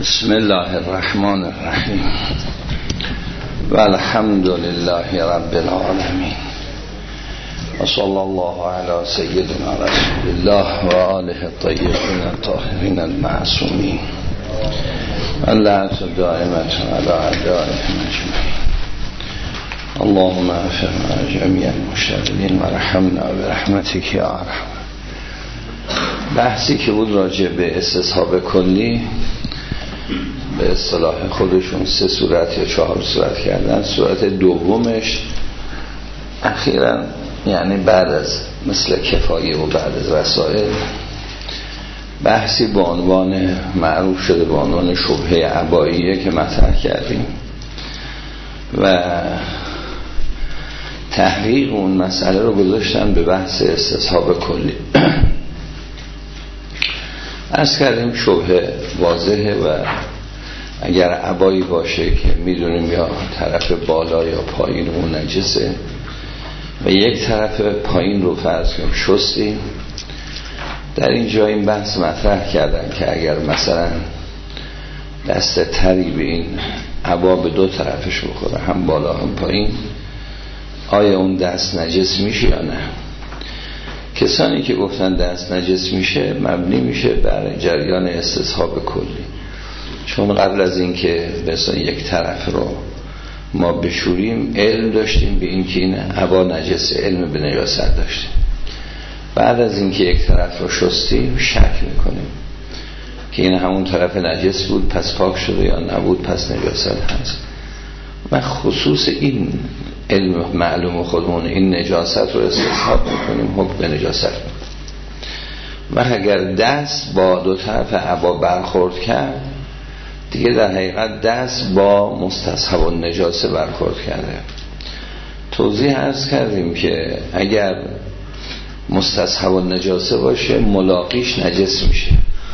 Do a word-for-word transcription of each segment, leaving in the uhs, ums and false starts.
بسم الله الرحمن الرحیم و الحمد لله رب العالمین و صلی الله علی سیدنا رسول الله و آله الطیبین الطاهرین المعصومین اللعنة دائمة على اعدائهم اجمعین. اللهم اغفر جميع المشتغلین و رحمنا برحمتک یا ارحم. بحثی که بود راجع به استصحاب کلی، به اصطلاح خودشون سه صورت یا چهار صورت کردن. صورت دومش اخیراً یعنی بعد از مثل کفایه و بعد از وسائل بحثی با عنوان معروف شده با عنوان شبهه عباییه که مطرح کردیم و تحقیق اون مسئله رو گذاشتن به بحث استصحاب کلی. عرض کردیم شبهه واضحه و اگر عبایی باشه که میدونیم یا طرف بالا یا پایین اون نجسه و یک طرف پایین رو فرض کنیم شستیم، در اینجا این بحث مطرح کردن که اگر مثلا دست تری به این عبا به دو طرفش بخوره، هم بالا هم پایین، آیا اون دست نجس میشه یا نه؟ کسانی که گفتن دست نجس میشه مبنی میشه بر جریان استصحاب کلی، چون قبل از این که مثلا یک طرف رو ما بشوریم علم داشتیم به این که این عبا نجسه، علم به نجاست داشتیم. بعد از این که یک طرف رو شستیم شک میکنیم که این همون طرف نجس بود پس پاک شده یا نبود پس نجاست هست. و خصوص این علم معلوم خودمون این نجاست رو استصحاب میکنیم، حکم به نجاست میکنیم. و اگر دست با دو طرف عبا برخورد کرد دیگه در حقیقت دست با مستصحب النجاسه برخورد کرده. توضیح عرض کردیم که اگر مستصحب النجاسه باشه ملاقیش نجس میشه،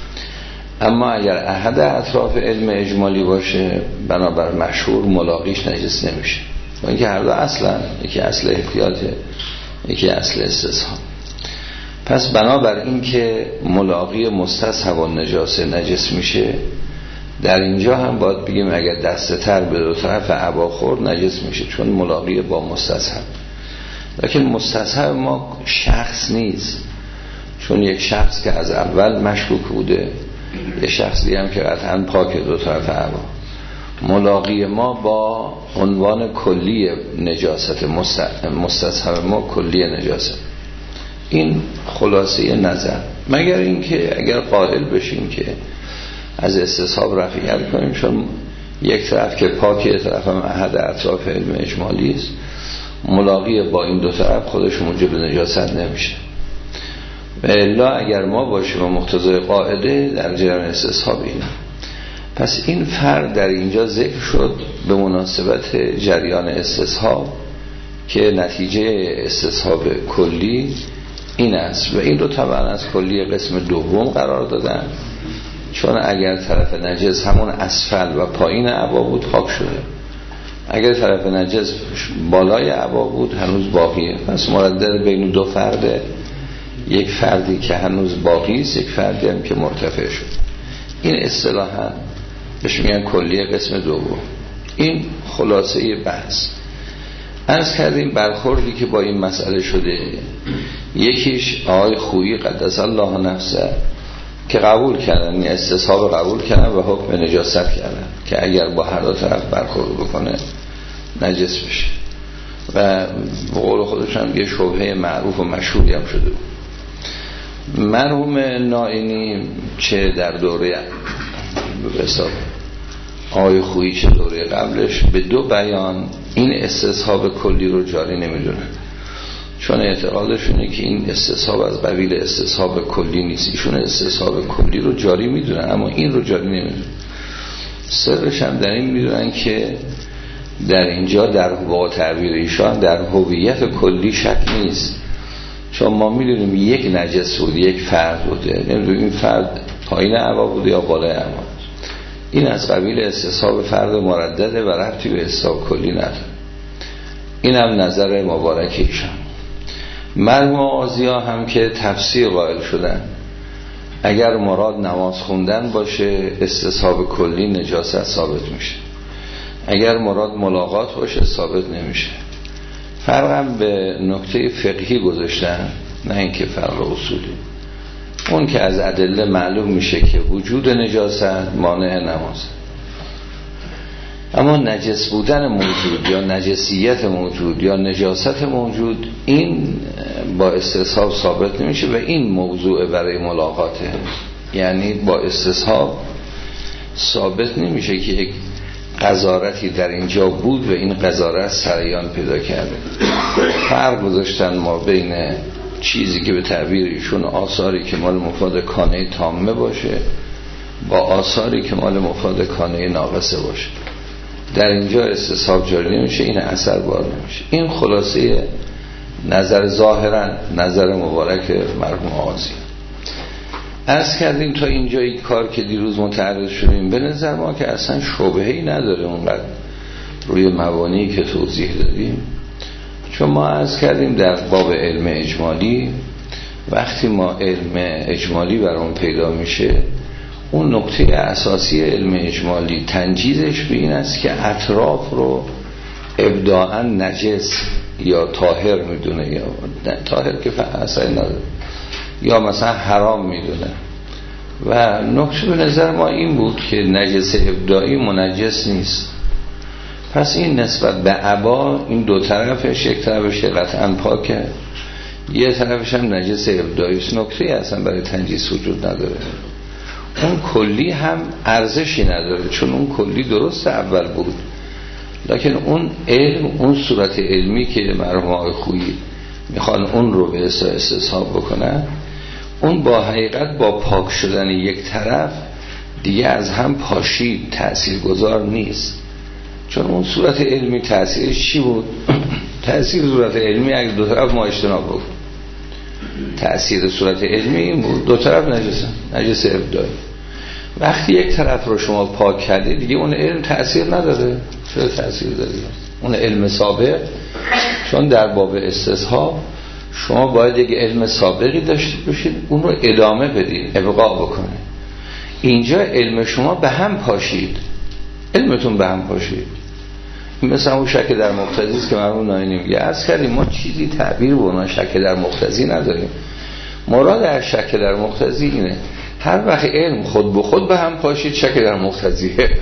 اما اگر احد اطراف علم اجمالی باشه بنابر مشهور ملاقیش نجس نمیشه، با اینکه هر دو اصلا یکی اصل احتیاطه یکی اصل استصحاب. پس بنابر این که ملاقی مستصحب النجاسه نجس میشه، در اینجا هم باید بگیم اگر دست تر به دو طرف عبا خورد نجس میشه، چون ملاقی با مستصحب. لیکن مستصحب ما شخص نیست، چون یک شخص که از اول مشکوک بوده، یک شخص دیگه هم که قطعا پاک دو طرف عبا. ملاقی ما با عنوان کلی نجاست، مستصحب ما کلی نجاست. این خلاصه نظر، مگر اینکه اگر قائل بشیم که از استصحاب رفعیت کنیم، چون یک طرف که پاکه طرف هم احد اطراف علم اجمالی است، ملاقی با این دو طرف خودش موجب نجاست نمیشه. و الا اگر ما باشیم و مقتضای قاعده در جریان استصحاب اینه. پس این فرق در اینجا ذکر شد به مناسبت جریان استصحاب که نتیجه استصحاب کلی این است و این رو طبعا از کلی قسم دوم قرار دادن، چون اگر طرف نجس همون اسفل و پایین عبا بود پاک شده، اگر طرف نجس بالای عبا بود هنوز باقیه. پس مردد بین دو فرد، یک فردی که هنوز باقی است، یک فردی هم که مرتفع شد. این اصطلاحا بهش میگن کلیه قسم دوم. این خلاصه بحث. عرض کردیم برخوردی که با این مسئله شده، یکیش آقای خویی قدس الله نفسه که قبول کردن، این استصحاب قبول کردن و حکم نجاست کردن که اگر با هر دو طرف برخورد بکنه نجس بشه. و به قول خودشون یه شبهه معروف و مشهوری هم شده. مرحوم نائینی چه در دوره به حساب آقای خویی چه دوره قبلش به دو بیان این استصحاب کلی رو جاری نمیدونن، چون اعتقادشونه که این استصحاب از قبیل استصحاب کلی نیست. ایشون استصحاب کلی رو جاری میدونن اما این رو جاری نمیدونن. سرش هم در این میدونن که در اینجا در واقع تعبیر ایشان در هویت کلی شک نیست، چون ما میدونیم یک نجس بود، یک فرد بوده، نمیدونیم این فرد پایین عبا بوده یا بالای عبا. این از قبیل استصحاب فرد مردده و ربطی به استصحاب کلی نداره. این هم نظر مبارک ایشان. مرحوم آزیا هم که تفسیر قائل شدن اگر مراد نماز خوندن باشه استصحاب کلی نجاست ثابت میشه، اگر مراد ملاقات باشه ثابت نمیشه. فرقم به نکته فقهی گذاشتن، نه اینکه فرق اصولی. اون که از ادله معلوم میشه که وجود نجاست مانع نماز، اما نجس بودن موجود یا نجسیت موجود یا نجاست موجود این با استصحاب ثابت نمیشه و این موضوع برای ملاقاته. یعنی با استصحاب ثابت نمیشه که یک قذارتی در اینجا بود و این قذارت سریان پیدا کرده. فرق گذاشتن ما بین چیزی که به تعبیر ایشون آثاری که مال مفاد کانه تامه باشه با آثاری که مال مفاد کانه ناقصه باشه. در اینجا استصحاب جاری نمیشه، این اثر بار نمیشه. این خلاصه نظر ظاهرا نظر مبارک مرحوم آغازی. عرض کردیم تا اینجا این کار که دیروز متعرض شدیم به نظر ما که اصلا شبهه‌ای نداره اونقدر روی مبانی که توضیح دادیم، چون ما عرض کردیم در باب علم اجمالی وقتی ما علم اجمالی برام پیدا میشه اون نکته اساسی علم اجمالی تنجیزش به این است که اطراف رو ابداعاً نجس یا طاهر میدونه یا طاهر که اصلا نداره یا مثلا حرام میدونه و نکته به نظر ما این بود که نجس ابداعی منجس نیست. پس این نسبت به عبا این دو طرفش، یک طرفش قطعاً پاکه یه طرفش هم نجس ابداعی است. نکته اصلا برای تنجیس وجود نداره. اون کلی هم ارزشی نداره چون اون کلی درست اول بود، لکن اون علم اون صورت علمی که مرحوم آقای خویی میخوان اون رو به استصحاب بکنن اون با حقیقت با پاک شدن یک طرف دیگه از هم پاشید تأثیر گذار نیست. چون اون صورت علمی تأثیرش چی بود؟ تأثیر صورت علمی اگه دو طرف ما اجتناب بکن، تأثیر صورت علمی این بود دو طرف نجسن، نجس ابداعی. وقتی یک طرف رو شما پاک کردی دیگه اون علم تأثیر نداره. چرا تأثیر داره؟ اون علم سابق، چون در باب استصحاب شما باید یک علم سابقی داشته باشید اون رو ادامه بدید، ابقا بکنه. اینجا علم شما به هم پاشید، علمتون به هم پاشید. مثلا اون شک در مقتضی است که مرحوم ناینی میگه از کردیم ما چیزی تعبیر به اون شک در مقتضی نداریم. مراد از شک در مقتضی اینه هر وقت علم خود به خود به هم پاشید شک در مقتضیه.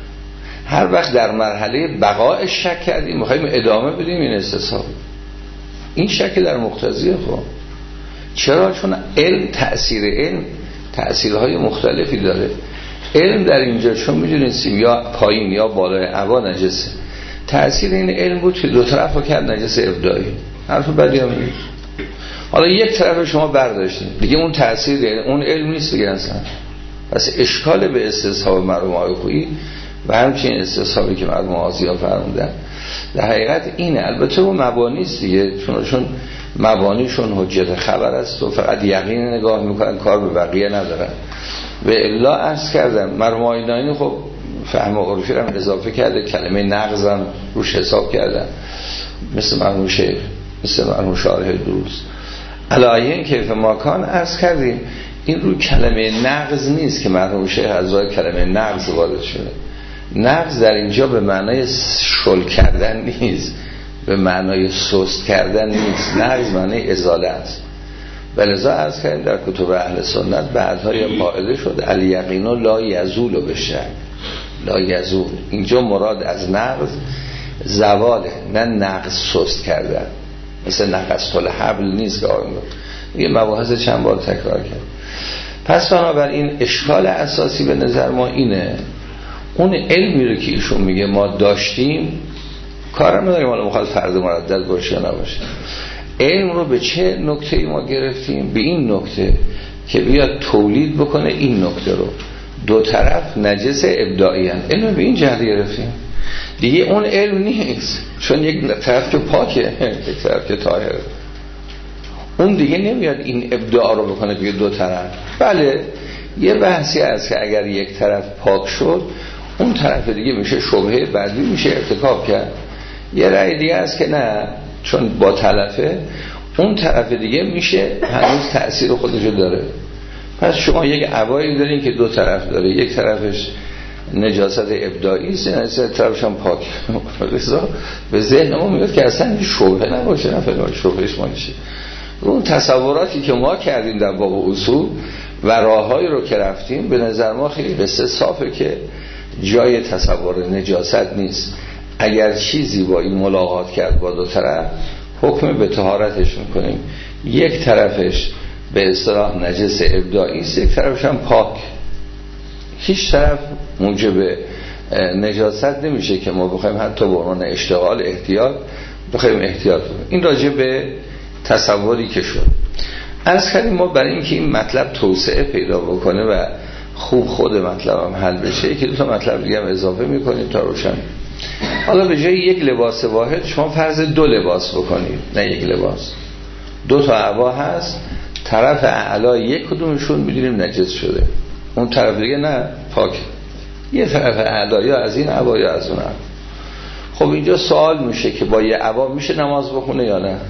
هر وقت در مرحله بقای شک کردیم میخوایم ادامه بدیم این استصحاب، این شک در مقتضیه. خب چرا؟ چون علم تأثیر علم تأثیرهای مختلفی داره. علم در اینجا چون میدونستیم یا پایین یا بالای عبا نجسه، تأثیر این علم بود که دو طرف رو کرد نجس ابداعی. حرف بدی هم نیست. حالا یک طرف شما برداشتیم دیگه اون تأثیر اون علم نیست دیگه اصلا. پس اشکال به استصحاب مرحوم آقای خویی و همچنین استصحابی که مرحوم آغازی فرمودن در حقیقت اینه. البته اون مبانی است دیگه، چون چون مبانیشون حجت خبر است و فقط یقین نگاه میکنن، کار به بقیه ندارن. و الا عرض کردم مرحوم آقای ناینی خب فهم عرفی هم اضافه کرده، کلمه نقض هم روش حساب کردن، مثل مرحوم شیخ، مثل مرحوم شارح دروس علایین کیف ماکان. عرض کردیم این رو کلمه نقض نیست که مرحوم شیخ از روی کلمه نقض وارد شده. نقض در اینجا به معنای شل کردن نیست، به معنای سست کردن نیست. نقض معنای ازاله است. ولذا عرض کردیم در کتب اهل سنت بعدهای قاعده شد الیقین لا یزول بشه، لا یزول. اینجا مراد از نقض زواله، نه نقض سست کردن. مثل نقض الحبل نیست که آقای میگه مباحث چند بار تکرار کرد. پس بنابراین اشکال اساسی به نظر ما اینه اون علمی رو که ایشون میگه ما داشتیم، کارم نداریم حالا مخاطب فرض مردد باشه یا نباشه، علم رو به چه نکته ما گرفتیم؟ به این نکته که بیاد تولید بکنه این نکته رو دو طرف نجس ابداعی هستند. علم به این جهت گرفتیم دیگه. اون علم نیست چون یک طرف که پاکه یک طرف که طاهره، اون دیگه نمیاد این ابداع رو بکنه دیگه دو طرف. بله یه بحثی هست که اگر یک طرف پاک شد اون طرف دیگه میشه شبهه بعدی میشه ارتکاب کرد. یه رأی دیگه هست که نه، چون با تلفه اون طرف دیگه میشه هنوز تأثیر خودشو داره. پس شما یک عبایی دارین که دو طرف داره، یک طرفش نجاست ابداعی است، نجاست طرفش هم پاک. رضا به ذهن ما میاد که اصلا شبهه نباشه، نه فلان شبهش ما نشه. اون تصوراتی که ما کردیم در باب اصول و راههایی رو که رفتیم، به نظر ما خیلی قصه صافه که جای تصور نجاست نیست. اگر چیزی با این ملاقات کرد با دو طرف، حکم به طهارتش میکنیم. یک طرفش به اصطلاح نجس ابداعی است، یک طرفش هم پاک. هیچ طرف موجب نجاست نمیشه که ما بخوایم حتی به عنوان اشتغال احتیاط بخوایم احتیاط کنیم. این راجع به تصوری که شد. از کردیم ما برای اینکه این مطلب توسعه پیدا بکنه و خوب خود مطلب هم حل بشه، که دو تا مطلب دیگه هم اضافه میکنیم تا روشن. حالا به جای یک لباس واحد شما فرض دو لباس بکنید، نه یک لباس. دو تا عبا هست، طرف اعلا یک کدومشون میدونیم نجس شده، اون طرف دیگه نه پاک. یه طرف اعلا یا از این عبا یا از اون عبا. خب اینجا سوال میشه که با یه عبا میشه نماز بخونه یا نه؟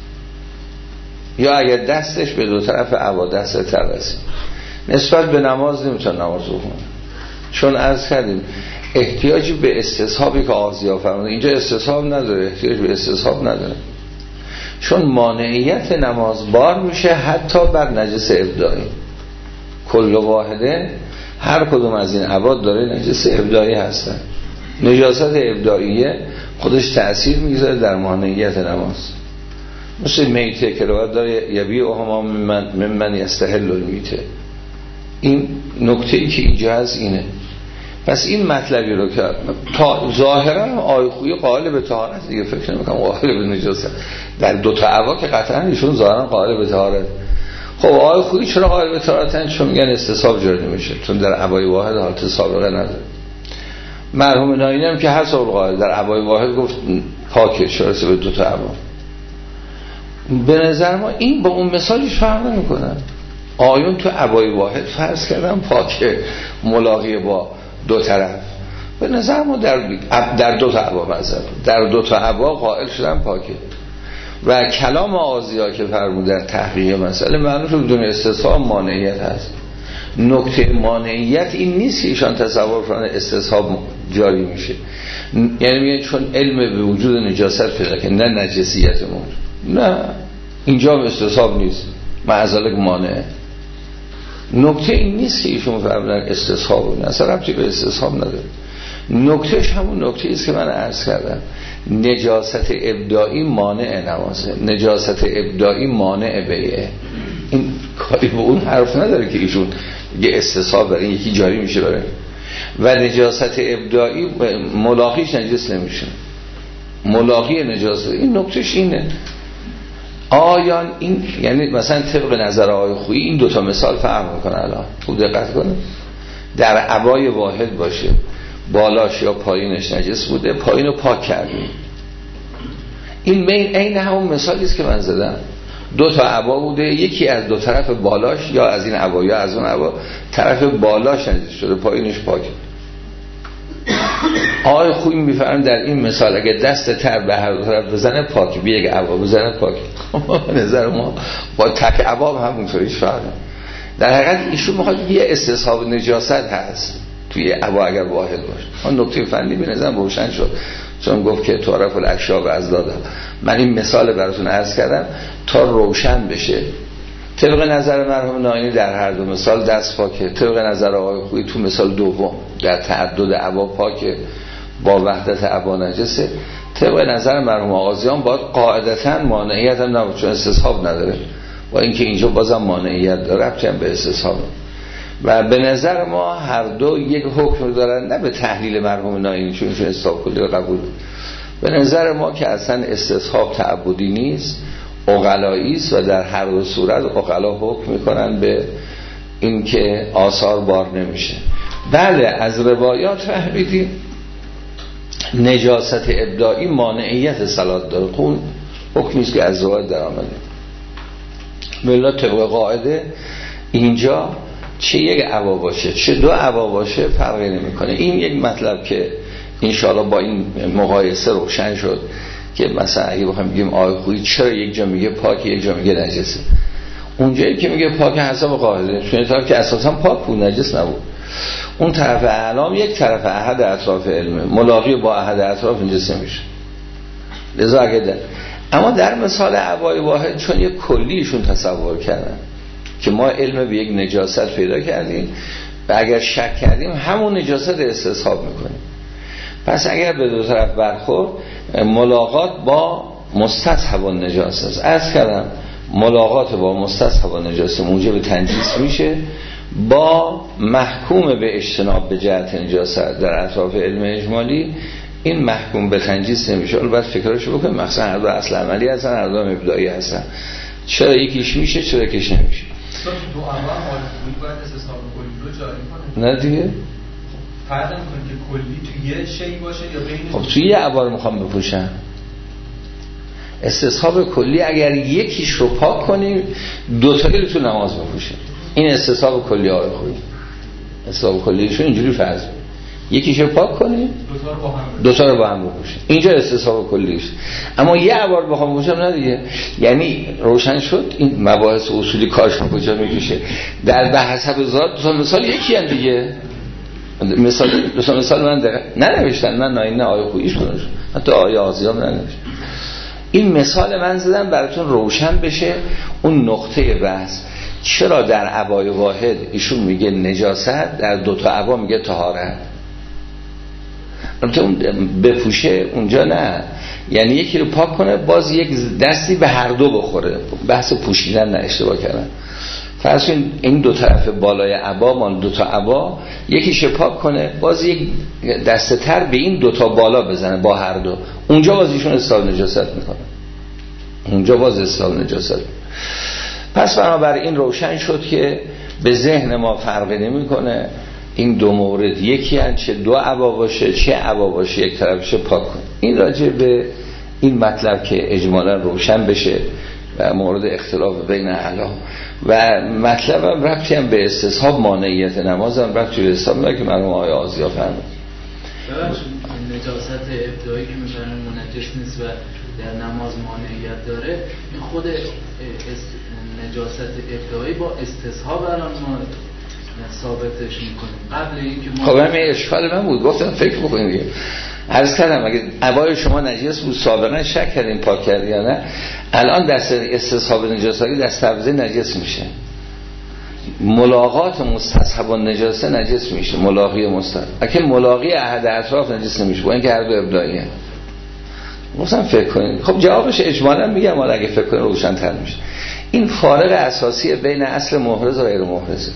یا اگر دستش به دو طرف عبا دست تر رسید، نسبت به نماز نمیتونه نماز بخونه. چون عرض کردیم احتیاجی به استصحابی که آغازی فرموده، اینجا استصحاب نداره، احتیاج به استصحاب نداره، چون مانعیت نماز بار میشه حتی بر نجس ابداعی. کل واحده هر کدوم از این عباد داره نجس ابداعی هستن. نجاست ابداعیه خودش تأثیر میگذاره در مانعیت نماز. مثل میته که روایت داره یبی اوهما من من یستحل المیته. این نکته ای که اینجا هست اینه. پس این مطلبی رو که تا ظاهرا آیه خویی قائل به طهارت، دیگه فکر نمی‌کنم قائل به نجاست. در دو تا عبا که قطعا ایشون ظاهرا قائل به طهارت. خب آیه خویی چرا قائل به طهارتن؟ چون میگن استصحاب جاری نمیشه، چون در عبای واحد حالت سابقه نداره. مرحوم ناینی هم که هر سال قائل در عبای واحد گفت پاکه، شرط به دو تا عبا. به نظر ما این با اون مثالش فرق نمی‌کنه. آیون تو عبای واحد فرض کردن پاکه ملاقی با دو طرف. به نظر ما در در دو تا عبا مثلا در دو تا عبا قائل شدن پاکه. و کلام آغازی‌ها که فرمودن تحقیق مسئله معنیش بدون استصحاب مانعیت هست. نکته مانعیت این نیست که ایشان تصور کنن استصحاب جاری میشه، یعنی میگن چون علم به وجود نجاست پیدا که نه نجسیت موجود، نه اینجا استصحاب نیست، معذالک مانعه. نکته این نیست که ایشون فرمودن استصحاب، نه اصلا ربطی به استصحاب نداره. نکتهش همون نکته است که من عرض کردم، نجاست ابداعی مانع نمازه، نجاست ابداعی مانع بیعه. این کاری به اون حرف نداره که ایشون یه استصحاب برای یکی جاری میشه برای و نجاست ابداعی ملاقیش نجس نمیشه، ملاقی نجاست. این نکتهش اینه. آیان این یعنی مثلا طبق نظر آقای خویی این دوتا مثال فرق میکنه. الان خوب دقت کنه، در عبای واحد باشه بالاش یا پایینش نجس بوده، پایینو پاک کردیم. این بین عین همون مثالی است که من زدم. دو تا عبا بوده، یکی از دو طرف بالاش یا از این عبا یا از اون عبا طرف بالاش نجس شده، پایینش پاک. آقای خویی میفرمایند در این مثال اگه دست تر به هر دو طرف بزنه پاک، بی یک عبا بزنه پاک. نظر ما با تک عبا همونطوریش فرق. در حقیقت ایشون میخواد یه استصحاب نجاست هست توی عبا اگر واحد باشه. اون نکته فنی به نظرم روشن شد، چون گفت که تعرف الاشیاء از دادم. من این مثال براتون عرض کردم تا روشن بشه. طبق نظر مرحوم ناینی در هر دو مثال دست پاکه، طبق نظر آقای خویی تو مثال دوم در تعدد عبا پاکه با وحدت عبا نجسه. طبق نظر مرحوم آغازیان باید قاعدتاً مانعیت هم نبود، چون استصحاب نداره، با اینکه اینجا بازم مانعیت داره ربطی هم به استصحاب. و به نظر ما هر دو یک حکم دارن، نه به تحلیل مرحوم ناینی چون چون استصحاب کلی قبول. به نظر ما که اصلا استصحاب تعبدی نیست، عقلایی است و در هر دو صورت عقلا حکم میکنن به این که آثار بار نمیشه. بله از روایات فهمیدیم نجاست ابداعی مانعیت صلات داره، خون حکمیست که از روایات در آمده. بلا طبق قاعده اینجا چه یک عبا باشه چه دو عبا باشه فرقی نمیکنه. این یک مطلب که انشاءالله با این مقایسه روشن شد که مثلا اگه بخوایم بگیم آقای خویی چرا یک جا میگه پاک یک جا میگه نجسه، اونجایی که میگه پاک حسب قاعده، چون طرف که اساسا پاک بود، نجس نبود. اون طرف اعلام یک طرف احد اطراف علمه، ملاقی با احد اطراف نجس نمیشه. لذا اگه ده. اما در مثال ابای واحد چون یک کلیشون تصور کردن که ما علم به یک نجاست پیدا کردیم و اگر شک کردیم همون نجاست استصحاب میکنیم. پس اگر به دو طرف برخورد، ملاقات با مستصحب النجاست است. عرض کردم ملاقات با مستصحب النجاست موجب تنجیس میشه، با محکوم به اجتناب به جهت نجاست در اطراف علم اجمالی این محکوم به تنجیس نمیشه. البته فکرشو بکنیم، مثلا هر دو اصل عملی هستن، هر دو ابداعی هستن، چرا یکیش میشه چرا یکیش نمیشه؟ دو عوام آلفونی باید استصحاب کلی رو جاری کنه. نه دیگه فرق نمیکنه که کلی توی یه شی باشه یا بین. خب توی یه عبار میخوام بپوشن. استصحاب کلی اگر یکیش رو پاک کنیم دو تایی تو نماز بپوشه. این استصحاب کلی آقای خوبی. استصحاب کلیشون اینجوری فرض بود. یکیش رو پاک کنیم دو تا رو با هم بپوشیم. اینجا استصحاب کلیش. اما یه عبار بخوام بپوشم نه دیگه. یعنی روشن شد این مباحث اصولی کارش کجا میکشه. در به حسب ذات دو مثال یکی هم دیگه. مثال دو مثال من دقیق ننوشتن، من نه آیه خویش کنش حتی آیه آزیام ننوشتن. این مثال من زدم براتون روشن بشه اون نقطه بحث. چرا در عبای واحد ایشون میگه نجاست، در دو تا عبا میگه طهارت؟ البته اون بپوشه اونجا نه، یعنی یکی رو پاک کنه باز یک دستی به هر دو بخوره. بحث پوشیدن نه، اشتباه کردن. فرض کن این دو طرف بالای عبا مال دو تا عبا، یکیش پاک کنه باز یک دسته تر به این دو تا بالا بزنه با هر دو، اونجا باز ایشون استعمال نجاست میکنه، اونجا باز استعمال نجاست. پس بنابراین روشن شد که به ذهن ما فرقی نمیکنه این دو مورد یکی هست، چه دو عبا باشه چه عبا باشه یک طرفش پاک کن. این راجع به این مطلب که اجمالا روشن بشه و مورد اختلاف بین اهل و مطلب هم ربطی هم به استصحاب مانعیت نماز هم ربطی به استصحاب داره که مرحوم آقای آزیا فرمود. نجاست ابداعی که می‌فرمایید منجس نیست و در نماز مانعیت داره، این خود نجاست ابداعی با استصحاب الان ما ثابتش می‌کنیم. قبل اینکه ما خب همین اشکال من بود، گفتم فکر بکنید دیگه. عرض کردم اگه عبای شما نجس بود سابقا شک کردین پاک کردی یا نه، الان دست استصحاب نجاستی دست تبذیر نجس میشه. ملاقات مستصحب نجاسه نجس میشه، ملاقی مستصحب. اگه ملاقی احد اطراف نجس نمیشه، با اینکه هر دو ابداعیه. مثلا فکر کنید. خب جوابش اجمالا میگم، ولی اگه فکر کنید روشن‌تر میشه. این فارق اساسی بین اصل محرز و غیر محرزه.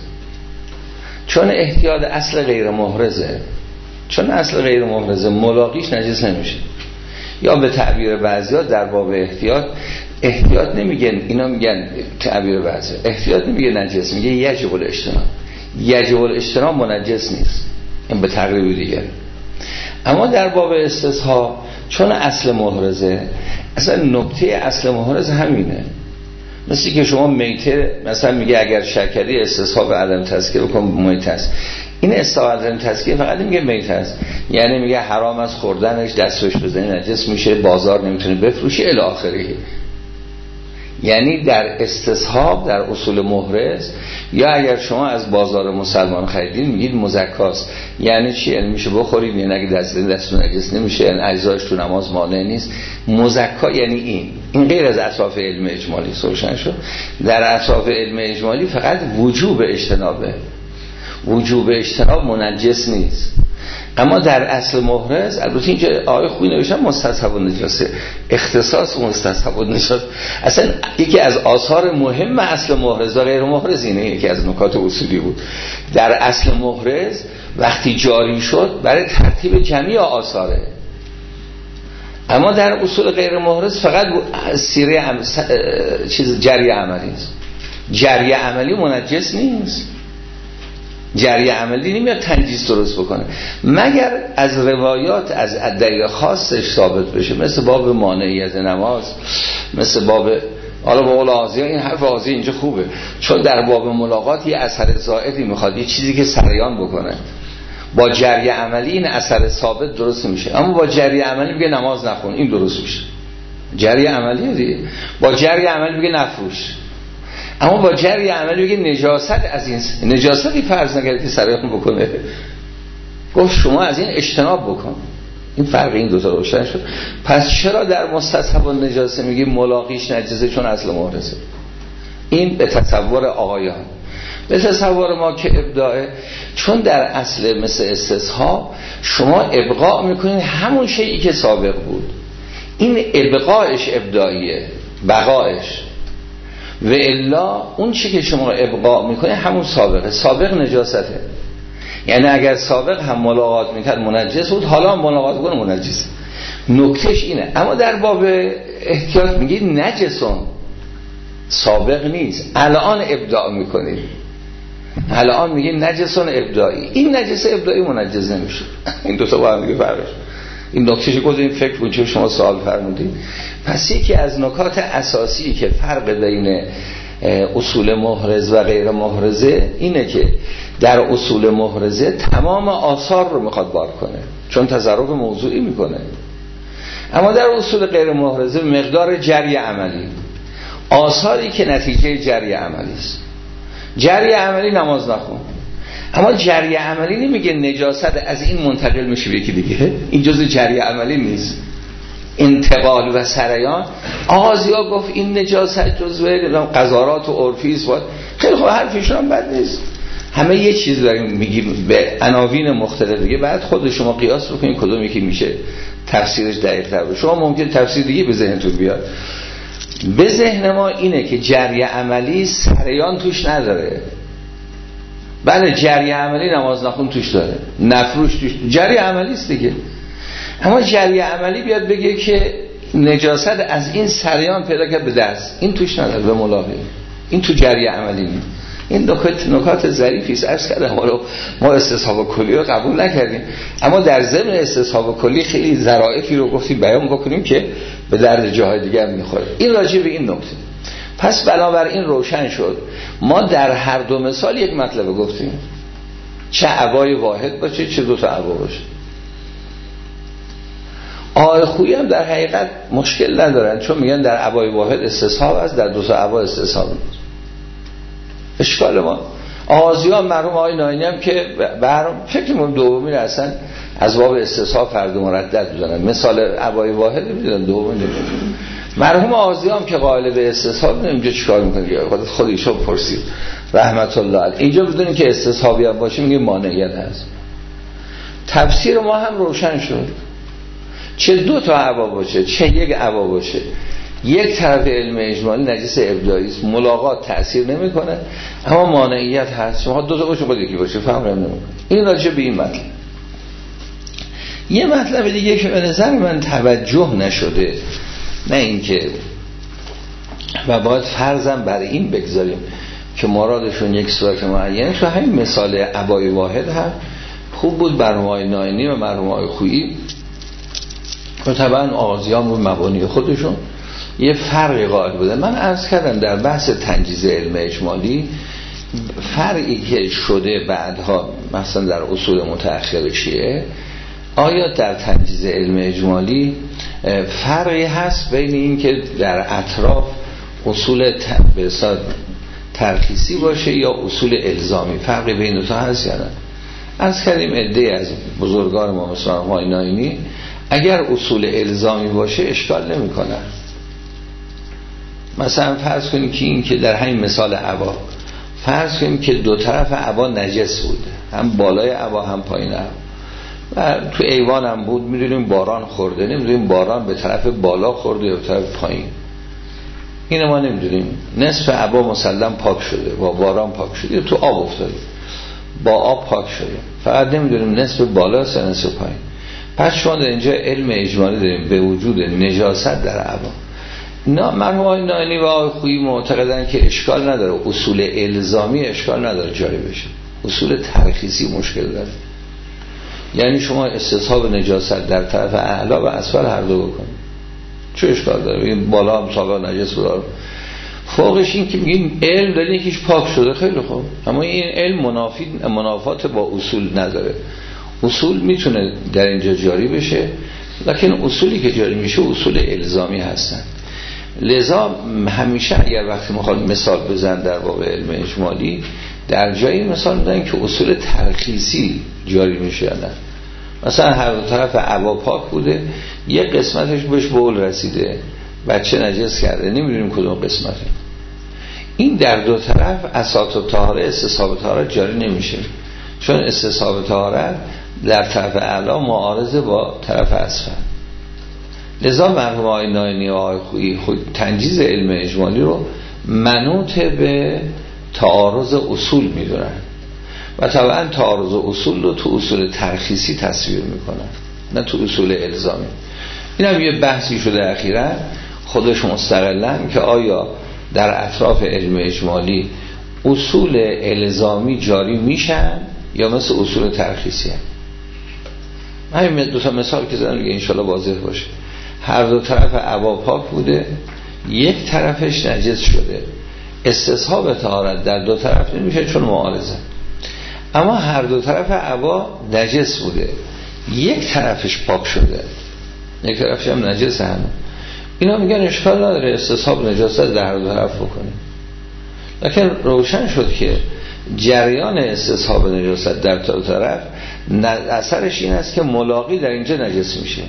چون احتیاط اصل غیر محرزه، چون اصل غیر محرزه ملاقیش نجس نمیشه. یا به تعبیر بعضیا در باب احتیاط، احتیاط نمیگن، اینا میگن تعبیر بعضیا احتیاط نمیگه نجس، میگه یجب الاجتناب. یجب الاجتناب منجس نیست، این به تقریب دیگه. اما در باب استصحاب چون اصل محرزه، اصلا نکته اصل محرز همینه. مثل که شما میته مثلا میگه اگر شکری استصحاب عدم تذکیه بکن میت است، این استعاره عدم تذکیه فقط میگه میت است، یعنی میگه حرام از خوردنش، دستش بزنی نجس میشه، بازار نمیتونه بفروشی الی آخره. یعنی در استصحاب در اصول محرز، یا اگر شما از بازار مسلمان خریدین میگید مزکاست، یعنی چی؟ یعنی میشه بخورید، یعنی اگه دست دستتون نجس نمیشه، یعنی اجزایش تو نماز مانع نیست. مزکا یعنی این این غیر از اطراف علم اجمالی روشن شد. در اطراف علم اجمالی فقط وجوب اجتنابه، وجوب اجتناب منجس نیست. اما در اصل محرز، البته اینجا آیه خوبی نوشتن مستصحب النجاسه، اختصاص مستصحب النجاسه اصلا یکی از آثار مهم اصل محرز و غیر محرز اینه، یکی از نکات اصولی بود. در اصل محرز وقتی جاری شد برای ترتیب جمعی آثاره، اما در اصول غیر محرز فقط سیره عم... چیز جری عملی است. جری عملی منجس نیست، جری عملی نمیاد تنجیس درست بکنه مگر از روایات از دلیل خاصش ثابت بشه، مثل باب مانعیت نماز، مثل باب حالا با قول آزیا. این حرف آزیا اینجا خوبه، چون در باب ملاقات یه اثر زائدی میخواد، یه چیزی که سریان بکنه. با جری عملی این اثر ثابت درست میشه، اما با جری عملی میگه نماز نخون، این درست میشه. جری عملی دیگه. با جری عملی میگه نفروش. اما با جری عملی بگه نجاست از این نجاستی فرض نکرد که سرایان بکنه، گفت شما از این اجتناب بکن. این فرق این دوتا روشن شد. پس چرا در مستصحب النجاسه میگی ملاقیش نجسه؟ چون اصل محرزه. این به تصور آقایان. به تصور ما که ابداعه، چون در اصل مثل استصحاب شما ابقاء میکنید همون شیئی که سابق بود. این ابقاءش ابداعیه، بقایش. و الا اون چی که شما ابقاء میکنید همون سابقه. سابق نجاسته، یعنی اگر سابق هم ملاقات میکرد منجس بود، حالا هم ملاقات کنه منجس. نکتهش اینه. اما در باب احتیاط میگید نجسون، سابق نیست، الان ابداع میکنید، الان میگه نجسون ابداعی. این نجس ابداعی منجس نمیشه. این دو تا با هم دیگه فرقش. این نکتهش گفتیم فکر کنید چون شما سوال فرمودید. پس یکی از نکات اساسی که فرق بین اصول محرز و غیر محرزه اینه که در اصول محرزه تمام آثار رو میخواد بار کنه، چون تصرف موضوعی میکنه. اما در اصول غیر محرزه مقدار جری عملی، آثاری که نتیجه جری عملی است. جری عملی نماز نخون، اما جری عملی نمیگه نجاست از این منتقل میشه به یکی دیگه. این جزء جری عملی نیست. انتقال و سریان آغازیا گفت این نجاست جزء قذارات و عرفی است. خیلی خوب، حرفشون هم بد نیست. همه یه چیز داریم میگیم به عناوین مختلف دیگه، بعد خود شما قیاس بکنید کدوم یکی میشه تفسیرش دقیق تر باشه. شما ممکن تفسیر دیگه به ذهنتون بیاد. به ذهن ما اینه که جری عملی سریان توش نداره. بله جری عملی نماز نخون توش داره، نفروش توش، جری عملی است دیگه. اما جری عملی بیاد بگه که نجاست از این سریان پیدا کرد به دست، این توش نداره به ملاقی. این تو جری عملی نیست. این نکات نکات ظریفی است. عرض کردم ما ما استصحاب کلی رو قبول نکردیم، اما در ضمن استصحاب کلی خیلی ظرافی رو گفتیم بیان بکنیم که به درد جاهای دیگه هم میخوره. این راجع به این نکته. پس بنابراین روشن شد ما در هر دو مثال یک مطلب گفتیم، چه عبای واحد باشه چه دو تا عبا باشه. آقای خویی هم در حقیقت مشکل ندارن، چون میگن در عبای واحد استصحاب است، در دو تا عبا استصحاب نیست. اشکال ما آغازیان مرحوم آقای ناینی هم که برام فکر کنم دومی اصلا از باب استصحاب فرد مردد می‌زنن، مثال عبای واحد می‌دونن دومی نمی‌دونن. مرحوم آغازیان هم که قائل به استصحاب نمی‌دونه چیکار می‌کنه، خودت خود ایشون پرسید رحمت الله علیه. اینجا بدونیم که استصحابی هم باشه میگه مانعیت هست. تفسیر ما هم روشن شد، چه دو تا عبا باشه چه یک عبا باشه، یک طرف علم اجمالی نجس ابداعی است، ملاقات تأثیر نمیکنه، اما مانعیت هست. شما دو تا باشه خود یکی باشه فرق نمیکنه. این راجع به این مطلب. یه مطلب دیگه که به نظر من توجه نشده، نه اینکه و باید فرضاً برای این بگذاریم که مرادشون یک صورت معینه، تو همین مثال عبای واحد هم خوب بود مرحوم آقای ناینی و مرحوم آقای خویی و طبعا آغازیان بود مبانی خودشون یه فرقی قائل بوده. من عرض کردم در بحث تنجیز علم اجمالی فرقی که شده بعدها مثلا در اصول متأخر شیعه، آیا در تنجیز علم اجمالی فرقی هست بین این که در اطراف اصول ترخیصی باشه یا اصول الزامی؟ فرقی بین دو تا هست یا نه؟ عرض کردیم عده از بزرگان ما مثلا آقای ناینی اگر اصول الزامی باشه اشکال نمی کنه. مثلا فرض کنیم که این که در همین مثال عبا فرض کنیم که دو طرف عبا نجس بوده، هم بالای عبا هم پایین عبا، و تو ایوان هم بود، میدونیم باران خورده، نمیدونیم باران به طرف بالا خورده یا به طرف پایین، اینو ما نمیدونیم. نصف عبا مسلم پاک شده، با باران پاک شده یا تو آب افتاده با آب پاک شده، فقط نمیدونیم نصف بالا یا نصف پایین. پس شما در اینجا علم اجمالی داریم به وجود نجاست در عبا. نه، مرحوم آقای ناینی و آقای خویی معتقدن که اشکال نداره، اصول الزامی اشکال نداره جاری بشه، اصول ترخیصی مشکل داره. یعنی شما استصحاب نجاست در طرف اعلی و اسفل هر دو بکنید، چه اشکال داره؟ بگیم بالا هم ساقا نجس داره، فوقش این که میگیم علم داره یکیش پاک شده، خیلی خوب، اما این علم منافی منافات با اصول نداره. اصول میتونه در اینجا جاری بشه، لکن اصولی که جاری میشه اصول الزامی هستن. لذا همیشه اگر وقتی میخواد مثال بزن در واقع علم اجمالی، در جایی مثال میدن که اصول ترخیصی جاری میشه یا نه. مثلا هر دو طرف عبا پاک بوده، یک قسمتش بهش بول رسیده، بچه نجس کرده، نمیدونیم کدوم قسمته. این در دو طرف اساس و طهاره، استصحاب طهارت جاری نمیشه، چون استصحاب طهارت در طرف اعلا معارضه با طرف اسفل. لذا مرحوم آقای ناینی و آقای خویی خود تنجیز علم اجمالی رو منوط به تعارض اصول میدونن و طبعا تعارض اصول رو تو اصول ترخیصی تصویر میکنن، نه تو اصول الزامی. این هم یه بحثی شده اخیراً خودش مستقلن که آیا در اطراف علم اجمالی اصول الزامی جاری میشن یا مثل اصول ترخیصی هم. همین دو تا مثال که زدن دیگه انشالله واضح باشه. هر دو طرف عبا پاک بوده، یک طرفش نجس شده، استصحاب طهارت در دو طرف نمیشه چون معارضه. اما هر دو طرف عبا نجس بوده، یک طرفش پاک شده، یک طرفش هم نجس هم. اینا میگن اشکال نداره استصحاب نجاست در هر دو طرف بکنیم. لکن روشن شد که جریان استصحاب نجاست در دو طرف اثرش این است که ملاقی در اینجا نجس میشه،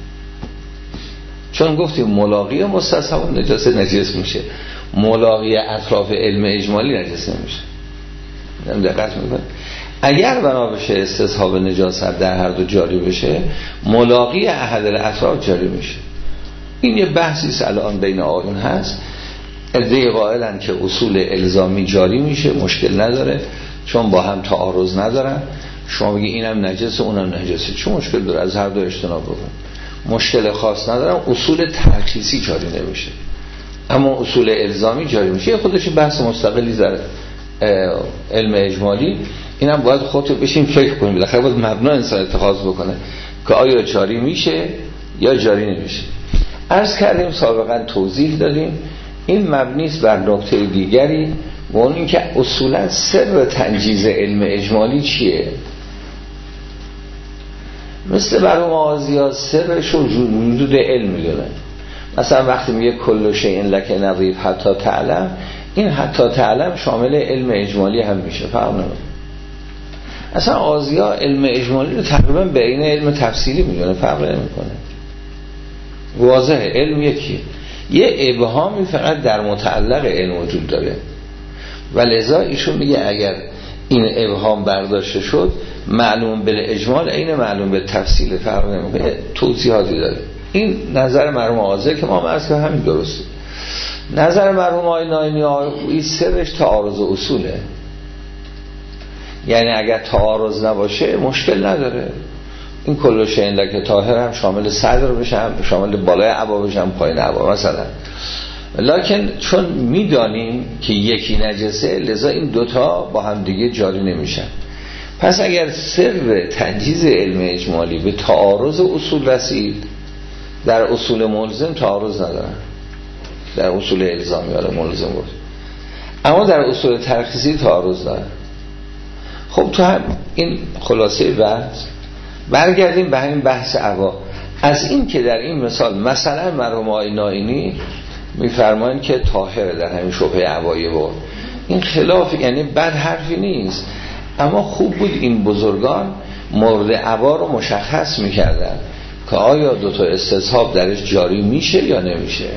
چون گفتیم ملاقی مستصحب نجاست نجس میشه، ملاقی اطراف علم اجمالی نجس نمیشه. دقت میکنه اگر بنا بشه استصحاب نجاست در هر دو جاری بشه، ملاقی احد الاطراف جاری میشه. این یه بحثی است الان بین آقایون هست. عده‌ای قائلن که اصول الزامی جاری میشه، مشکل نداره چون با هم تعارض ندارن. شما بگی اینم نجسه اونم نجسه، چه مشکل داره؟ از هر دو اجتناب بکن، مشکل خاص ندارم. اصول ترخیصی جاری نمیشه اما اصول الزامی جاری میشه. یه خودش بحث مستقلی داره علم اجمالی. اینم باید خودت بشین فکر کنیم، بالاخره باید مبنا انسان اتخاذ بکنه که آیا جاری میشه یا جاری نمیشه. عرض کردیم سابقا توضیح دادیم این مبنی است بر نکته دیگری و اون این که اصولا سر تنجیز علم اجمالی چیه؟ مثل برای معاذیا سرش رو وجود علم میدونه. مثلا وقتی میگه کل شیء لک نظیر حتی تعلم، این حتی تعلم شامل علم اجمالی هم میشه، فرق نمیکنه. اصلا آزیا علم اجمالی رو تقریبا بین علم تفصیلی میدونه، فرق نمیکنه، واضحه، علم یکیه. یه ابهامی فقط در متعلق علم وجود داره و لذا ایشون میگه اگر این ابهام برداشته شد معلوم بالاجمال عین معلوم بالتفصیل، فرق نمیکنه، توضیحاتی داره. این نظر مرحوم آزه که ما مرز که همین درسته. نظر مرحوم آقای ناینی آقایی سرش تعارض اصوله، یعنی اگر تعارض نباشه مشکل نداره. این کل شیء لک طاهر هم شامل صدر بشه، هم شامل بالای عبا بشه، هم پایین عبا مثلا. لکن چون میدانیم که یکی نجسه، لذا این دوتا با هم دیگه جاری نمیشن. پس اگر سر تنجیز علم اجمالی به تعارض اصول رسید، در اصول ملزم تعارض ندارن، در اصول الزامی حالا ملزم بود، اما در اصول ترخیصی تعارض دارن. خب تو هم این خلاصه بحث. برگردیم به همین بحث عبا. از این که در این مثال مثلا مرحوم آقای ناینی میفرمایند که طاهره در همین شبهه عبایی بود، این خلاف، یعنی بد حرفی نیست، اما خوب بود این بزرگان مورد عبا رو مشخص میکردن که آیا دوتا استصحاب درش جاری میشه یا نمیشه.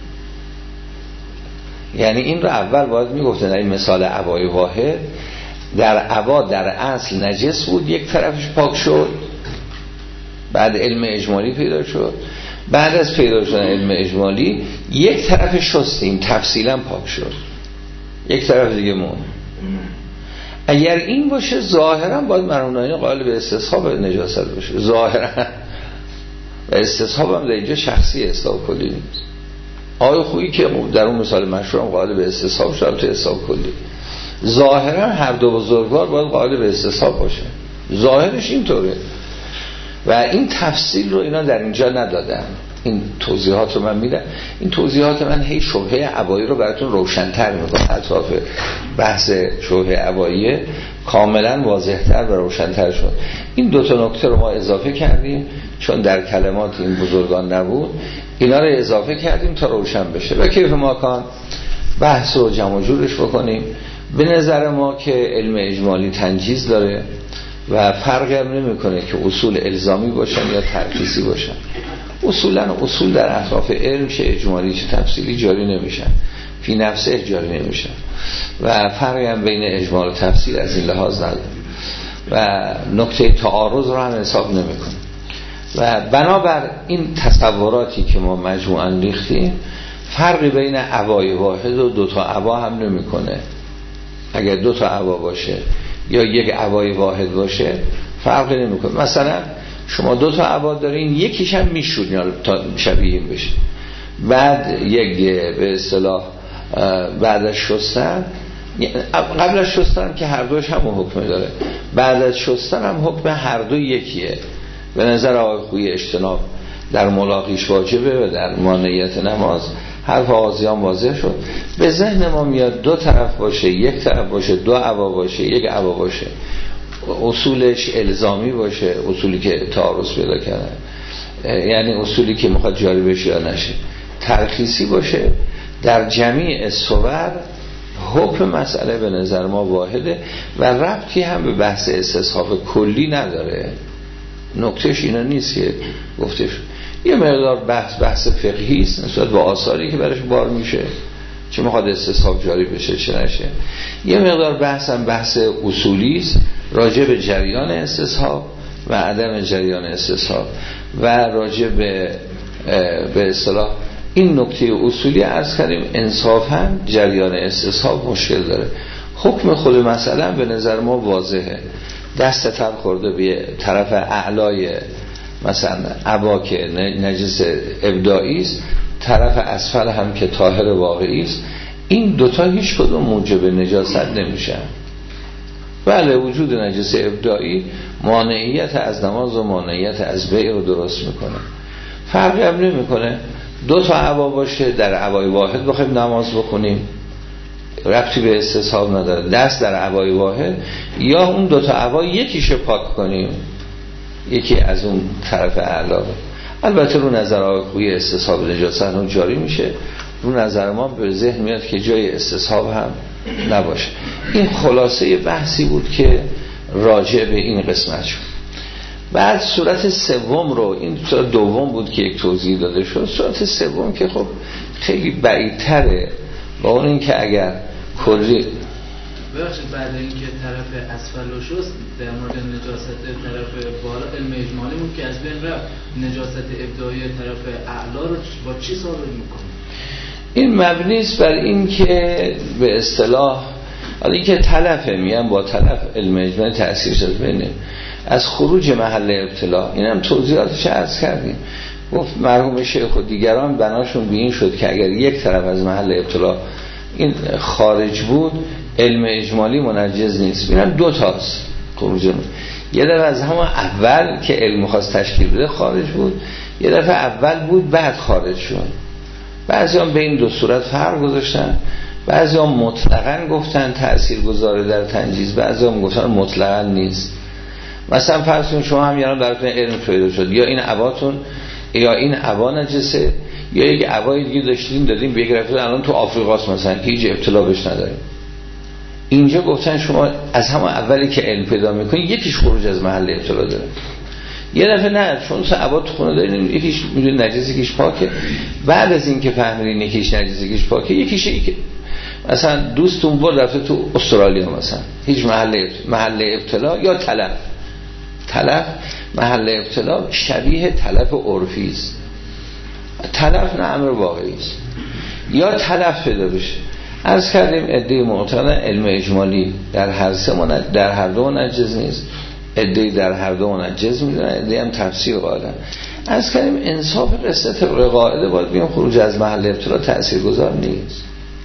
یعنی این رو اول باید میگفتن این مثال عبای واحد در عبا در اصل نجس بود، یک طرفش پاک شد، بعد علم اجمالی پیدا شد، بعد از پیدا شدن علم اجمالی یک طرفش شستیم تفصیلا پاک شد، یک طرف دیگه مون. اگر این باشه ظاهرا باید مرحوم ناینی قائل به استصحاب نجاست باشه ظاهرا، و استصحاب هم در اینجا شخصی استصحاب کلی نیست. آقای خویی که در اون مثال مشهور هم قائل به استصحاب شد تو استصحاب کلی، ظاهرا هر دو بزرگوار باید قائل به استصحاب باشه، ظاهرش اینطوره. و این تفصیل رو اینا در اینجا ندادن، این توضیحات رو من میدم. این توضیحات من هی شبهه عبایی رو براتون روشن‌تر میکنه، اطراف بحث شبهه عبایی کاملا واضح‌تر و روشن‌تر شد. این دو تا نکته رو ما اضافه کردیم چون در کلمات این بزرگان نبود، اینا رو اضافه کردیم تا روشن بشه. و کیف ما کان بحث رو جمع جورش بکنیم. به نظر ما که علم اجمالی تنجیز داره و فرقی هم نمی‌کنه که اصول الزامی باشن یا ترخیصی باشن. اصولا اصول در اطراف علم چه اجمالی چه تفصیلی جاری نمیشن، فی نفسه جاری نمیشن و فرقی هم بین اجمال و تفصیل از این لحاظ نداره و نکته تعارض رو هم حساب نمی‌کنه. و بنابر این تصوراتی که ما مجموعاً ریختیم فرقی بین عبای واحد و دو تا عبا هم نمی‌کنه. اگر دو تا عبا باشه یا یک عبای واحد باشه فرقی نمی‌کنه. مثلا شما دو تا عبا دارین، یکیش هم میشونین تا شبیه این بشه، بعد یک به اصطلاح بعد از شستن، قبل از شستن که هر دوش هم حکم داره، بعد از شستن هم حکم هر دو یکیه. به نظر آقای خویی اجتناب در ملاقیش واجبه و در مانعیت نماز حرف آغازیان واضح شد. به ذهن ما میاد دو طرف باشه، یک طرف باشه، دو عبا باشه، یک عبا باشه، اصولش الزامی باشه، اصولی که تعارض پیدا کرده، یعنی اصولی که میخواد جاری بشه یا نشه، ترخیصی باشه. در جمیع صور حکم مسئله به نظر ما واحده و ربطی هم به بحث استصحاب کلی نداره. نکتهش اینا نیست که گفتش یه مقدار بحث بحث فقهی است نسبت به آثاری که برش بار میشه، چه میخواد استصحاب جاری بشه چه نشه. یه مقدار بحث هم بحث اصولی است راجع به جریان استصحاب و عدم جریان استصحاب و راجع به به اصطلاح این نکته اصولی عرض کردیم. انصافاً جریان استصحاب مشکل داره. حکم خود مثلا به نظر ما واضحه، دست تر خورده به طرف اعلای مثلا عبا که نجس ابداعی است، طرف اسفل هم که طاهر واقعی است. این دوتا هیچ کدوم موجب نجاست نمیشن. بله وجود نجس ابداعی مانعیت از نماز و مانعیت از بیع رو درست میکنه، فرقی هم نمیکنه دو تا عبا باشه در عبای واحد بخوایم نماز بخونیم ربطی به استصحاب نداره، دست در عبای واحد، یا اون دو تا عبا یکیشو پاک کنیم یکی از اون طرف اعلا. البته رو نظر آقای خویی استصحاب نجاست هم جاری میشه، رو نظر ما به ذهن میاد که جای استصحاب هم نباشه. این خلاصه بحثی بود که راجع به این قسمت شد. بعد صورت سوم رو، این صورت دوم بود که یک توضیح داده شد، صورت سوم که خب خیلی بعیدتره با اون این که اگر کلی ببخشید بعد اینکه طرف اسفل رو شست در مورد نجاست طرف بالا علم اجمالی بود که از بین رفت، نجاست ابداعی طرف اعلا رو با چی ثابت میکنه؟ این مبنی است بر این که به اصطلاح حالا این که تلفه میگن با تلف علم اجمالی تأثیرش از بینه از خروج محل ابتلا. این هم توضیحاتش عرض کردیم. گفت مرحوم شیخ و دیگران بناشون به این شد که اگر یک طرف از محل ابتلا این خارج بود علم اجمالی منجز نیست. میرن دو تاست خروج، یه دفعه از همون اول که علم خواست تشکیل بده خارج بود، یه دفعه اول بود بعد خارج شد. بعضی هم به این دو صورت فرق گذاشتن، بعضی هم مطلقاً گفتن تأثیر گذاره در تنجیز، بعضی هم گفتن مطلقاً نیست. مثلا فرض کنید شما هم یاران براتون علم پیدا شد یا این عباتون یا این عبا نجسه یا یک عبای دیگه داشتین دادیم به یک رفته الان تو آفریقاست مثلا که هیچ ابتلا بهش نداریم. اینجا گفتن شما از همون اولی که علم پیدا میکنید یکیش خروج از محل ابتلا داره، یه دفعه نه چون سه عبا تو خونه دارین یکیش میدونید نجس یکیش پاکه، بعد از این که فهمیدین یکیش نجس یکیش پاکه یکیش یک مثلا دوستون بود رفته تو استرالیا مثلا هیچ محل محل ابتلا یا تلف تلف محل ابتلا شبیه تلف عرفی است، تلف نه امر واقعی است یا تلف پیدا بشه. عرض کردیم عده معتقدن علم اجمالی در هر سه در هر دو منجز نیست، عده در هر دو منجز میدونن، عده هم تفسیر قائلن. عرض کردیم انصاف قصه طبق قاعده باید بگیم خروج از محل ابتلا تاثیرگذار نیست،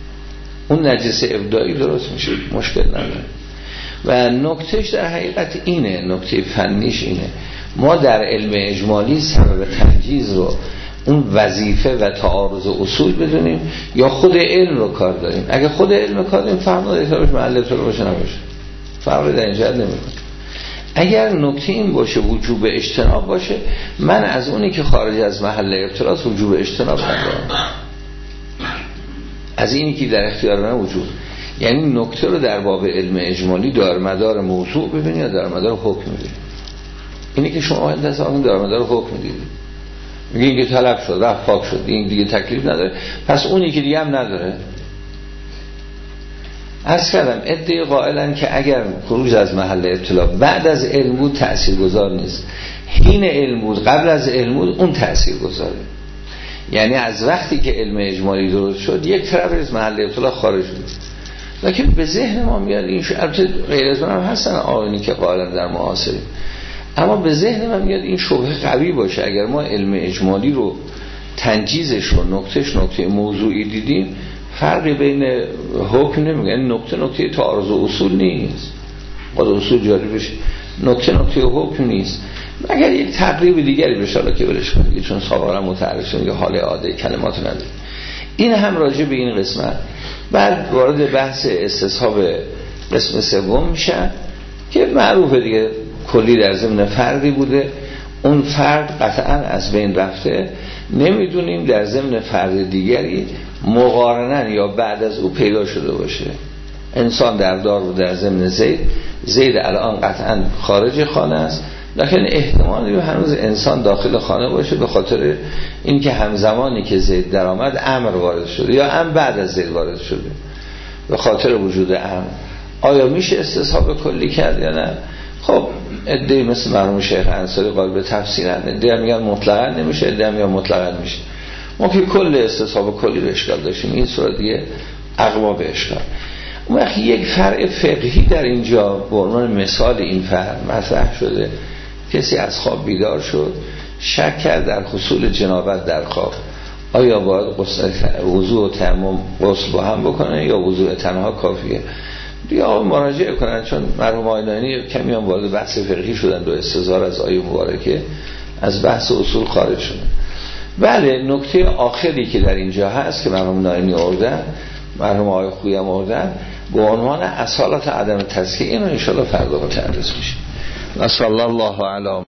اون نجس ابداعی درست میشه مشکل نداره. و نکتهش در حقیقت اینه، نکته فنیش اینه، ما در علم اجمالی سبب تنجیز رو اون وظیفه و تعارض اصول بدونیم یا خود علم رو کار داریم. اگه خود علم کار داریم فرق نداره که محل ابتلا باشه نباشه، فرق در اینجا نمیکنه. اگر نکته این باشه وجوب اجتناب باشه، من از اونی که خارج از محل ابتلاس وجوب اجتناب ندارم، از اینی که در اختیار من وجود، یعنی نکته رو در باب علم اجمالی دارمدار موضوع ببینید یا دارمدار حکم ببینید. اینی که شما هندسه آن دارمدار حکم دیدید، میگه این که طلب شد رفت پاک شد، این دیگه تکلیف نداره، پس اونی که دیگه هم نداره. عرض کردم ادعای قائلن که اگر خروج از محل ابتلا بعد از علم بود تاثیرگذار نیست، حین علم بود قبل از علم بود اون تاثیرگذاره. یعنی از وقتی که علم اجمالی درست شد یک طرف از محل ابتلا خارج بود. لکن به ذهن ما میاد این البته غیر از اون هم هستن آینی که قائلن در معاصری، اما به ذهن من میاد این شبهه قوی باشه اگر ما علم اجمالی رو تنجیزش رو نکتهش نکته موضوعی دیدیم، فرقی بین حکم نمیگه، نکته نکته تعارض و اصول نیست، قد اصول جاری بشه، نکته نکته حکم نیست، مگر یک تقریب دیگری بشه حالا که برش کنید، چون سابقا متعرض شدیم که حال عاده کلمات نداره. این هم راجع به این قسمت. بعد وارد بحث استصحاب قسم سوم میشه که معروفه دیگه، کلی در ضمن فردی بوده، اون فرد قطعا از بین رفته، نمیدونیم در ضمن فرد دیگری مقارنن یا بعد از او پیدا شده باشه. انسان در دار و در ضمن زید، زید الان قطعا خارج خانه است، لکن احتمال داریم هنوز انسان داخل خانه باشه، به خاطر اینکه همزمانی که زید در آمد امر وارد شده یا امر بعد از زید وارد شده، به خاطر وجود امر. آیا میشه استصحاب کلی کرد یا نه؟ خب ادعی مثل مرحوم شیخ انصاری قائل به تفسیرن، ادعی میگن مطلقاً نمیشه، ادعی میگن مطلقاً میشه. ما که کل استصحاب کلی به اشکال داشتیم، این صورت دیگه اقوا به اشکال. اون وقت یک فرع فقهی در اینجا به عنوان مثال این فرع مطرح شده. کسی از خواب بیدار شد، شک کرد در حصول جنابت در خواب، آیا باید وضوء و تیمم غسل با هم بکنه یا وضوء تنها کافیه؟ دیگه آقا مراجعه کنن، چون مرحوم آینانی کمی هم وارد بحث فقهی شدن و استظهار از آیه مبارکه از بحث اصول خارج شدن. بله، نکته آخری که در اینجا هست که مرحوم نایمی آوردن، مرحوم آقای خویی هم آوردن، به عنوان اصالت عدم تزکیه، اینو ان شاء الله فردا متعرض میشه. صلی الله علیه